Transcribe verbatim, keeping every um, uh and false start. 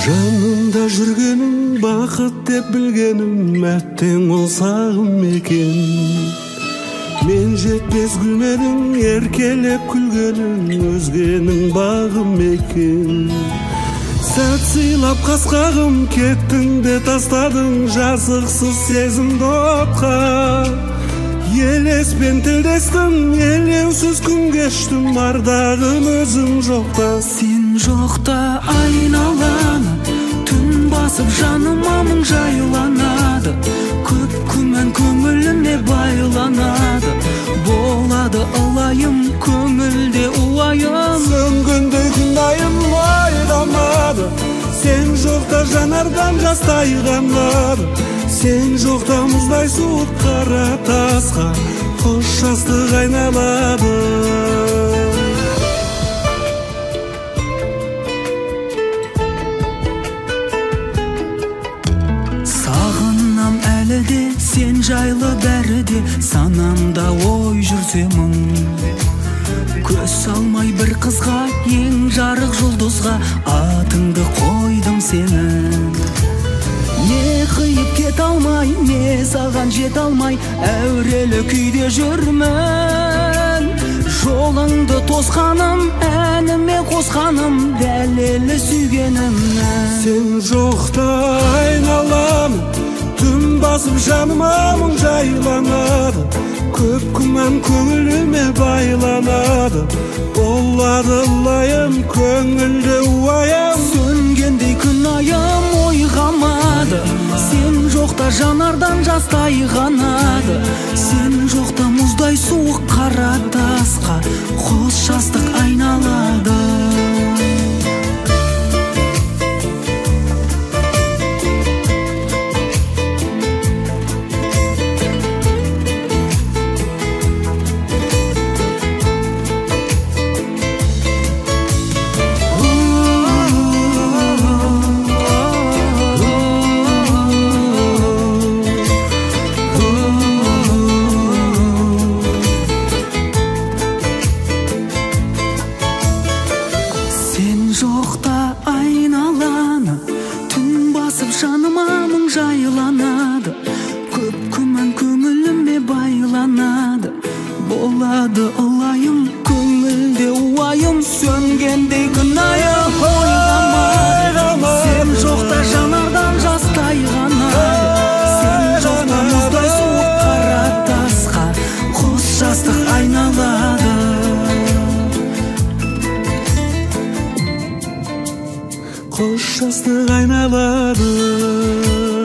Жанымда жүргенің бақыт деп білгенім, әттең ол сағым екен. Мен жетпес гүлменің еркелеп күлгенің, өзгенің бағым екен. Сәт сыйлап қасқағым, кеттің де тастадың жазықсыз сезімді отқа. Елеспен тілдестім, елеусіз күн кештім, ардағым өзің жоқта. Сен жоқта айналаны түн басып жаныма мұң жайланады. Көп күмән көңіліме байланады. Болады ылайым көңілде уайым. Сөнгендей күн айым ойламады. Сен жоқта жанардан жас тайғанады. Сен жоқта мұздай суық қара тасқа қош жастық айналады. Сағынам әлі де сен жайлы бәрі де, санамда ой жүрсе мұң. Көз салмай бір қызға, ең жарық жұлдызға, атыңды қойдым сенің. Не қиып кет алмай, не саған жет алмай, әурелі күйде жүрмін. Жолыңды тосқаным, әніме қосқаным, дәлелі сүйгенімнің. Сен жоқта айналамын, түн басып жаныма мұң жайланады. Көп күмән көңіліме байланады. Болады лайым көңілде уайым. Сөнгендей күн айым ойғамады. Сен жоқта жанардан жас тайғанады. Сен жоқта мұздай суық қара тасқа қос жастық айналады. Жоқта айналаны түн басып жаныма мұң жайланады. Көп күмән көңіліме байланады. Болады ылайым көңілде уайым. Сөнгендей күн айым ойламады. Сен жоқта жанардан жас тайғанады. Сен жоқта мұздай суық қара тасқа қос жастық айналады. Қош жастық айналады.